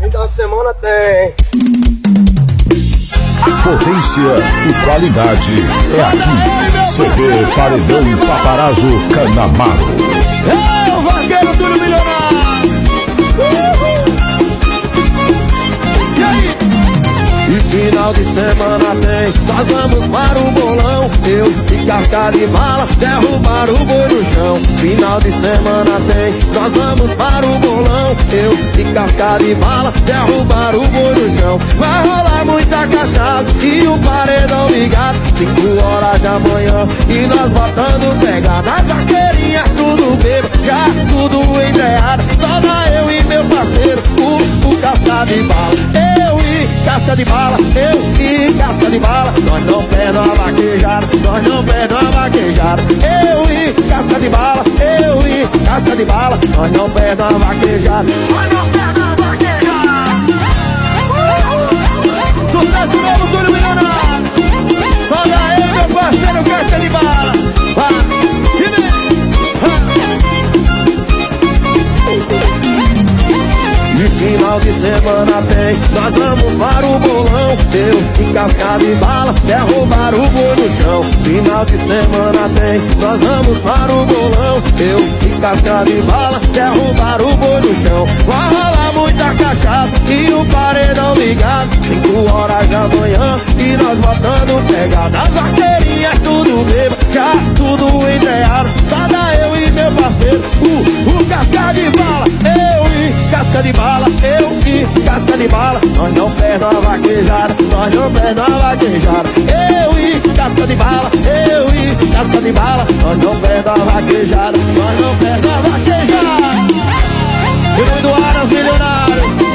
Final de semana tem. Potência e qualidade é aqui. CD Paredão Paparazzo Canamaro. É o vaqueiro Túlio Milionário. E aí? E final de semana tem, nós vamos para o bolão. Eu e casca de bala, derrubar o boi no chão. Final de semana tem, nós vamos para o bolão. Eu e casca de bala, derrubar o boi no chão. Vai rolar muita cachaça e o paredão ligado. 5 horas da manhã e nós voltando pegar. Nas arqueirinhas tudo bebo, já tudo entreado. Só dá eu e meu parceiro, o casca de bala. Eu e casca de bala, eu e casca de bala. Nós não perdemos a vaquejada, nós não perdemos a vaquejada. Eu e casca de bala, eu e casca de bala. Nós não perdemos a vaquejada, nós não perdemos a vaquejada. Sucesso novo, Túlio Milionário. Só daí, meu parceiro, casca de bala. E final de semana tem, nós vamos para o bolão. Eu e casca de bala, derrubar o boi no chão. Final de semana tem, nós vamos para o bolão. Eu e casca de bala, derrubar o boi no chão. Vai rolar muita cachaça e o paredão ligado. 5 horas da manhã e nós voltando pegar. Nas arqueirinhas tudo bebo, já tudo entreado. Só dá eu e meu parceiro, o casca de bala. Eu e casca de bala, eu e casca de bala. Nós não perdemos a vaquejada, nós não perdemos a vaquejada. Eu e casca de bala, eu e casca de bala. Nós não perdemos a vaquejada, nós não perdemos a vaquejada. E no do Aras Milionário.